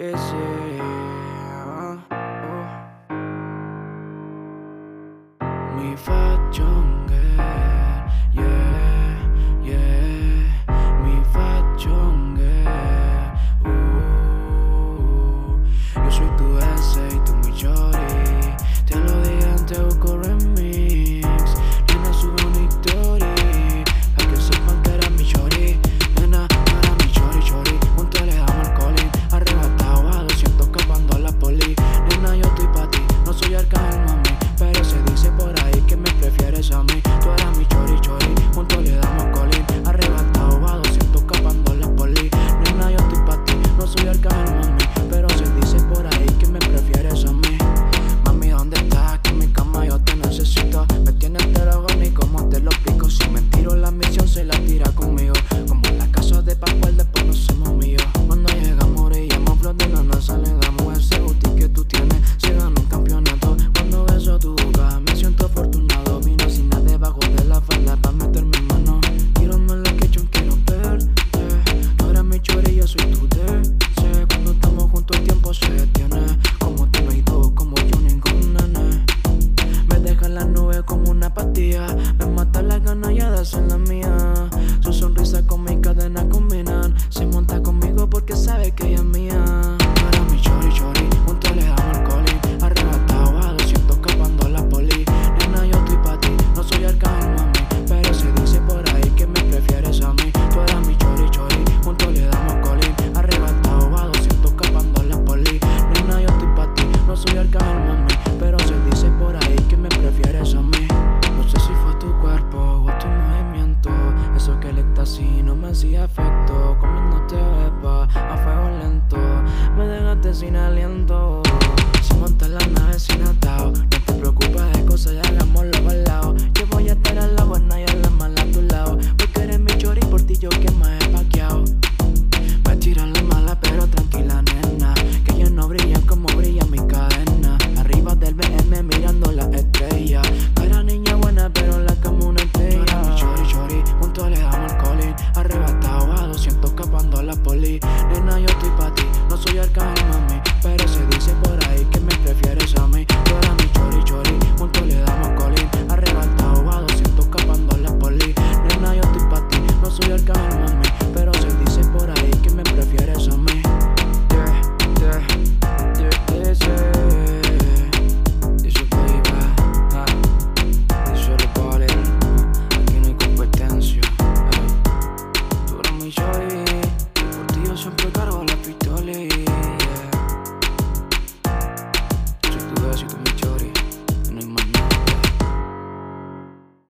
sí. Mi fashion girl, yeah, yeah. Mi fashion girl, yo soy tu ese y tú mi shorty. Te lo dije antes, busco remix. Nena, sube una story pa' que sepan que eres mi shorty. Nena, no era mi shorty. Juntos le damos el calling. Arrebatado a 200 escapando a la poli. Nena, yo estoy pa' ti, no soy arcángel, mami, pero se dice por ahí que me prefieres a mí. Tú eras mi shorty. Juntos le damos calling. Arrebatado a 200 escapando a la poli. Nena, yo estoy pa' ti, no soy arcángel, mami, pero se dice por ahí que me prefieres a mí. Mami, ¿dónde estás? Que en mi cama yo te necesito. Me tienes entero ni como te lo pico. Si me tiro la misión se la tira conmigo. Como en la casa de Pascual después nos hacemos míos. Cuando llegamos brillamos, flotando nos alejamos. Ese booty que tú tienes se gana un campeonato. Cuando beso tu boca me siento afortunado. Vino sin nada debajo de la falda pa' meterme en mano. Quiero no la que yo quiero verte. No eres mi chori, yo soy tu DC. Cuando estamos juntos el tiempo se detiene. Como tú y tú, como yo ningún nene. Me deja en las nubes como una pastilla. Me mata la gana ya de hacer la mía. Su sonrisa con mi cadena combinan. Se monta conmigo porque sabe que ella es mía. Para mi shorty, juntos le damos el calling. Arrebatado a 200 escapando a la poli. Nena, yo estoy pa' ti, no soy arcángel, mami, pero se dice por ahí que me prefieres a mí. Tú eras mi shorty, juntos le damos calling. Arrebatado a 200 escapando a la poli. Nena, yo estoy pa' ti, no soy arcángel, mami, pero se dice por ahí que me prefieres a mí. No sé si fue tu cuerpo o tu movimiento, eso que el éxtasis no me hacía efecto. Comiéndote beba a fuego lento, me dejaste sin aliento. Si montas la nave sin atado, no te preocupes de cosas y hagámoslo, ¿verdad?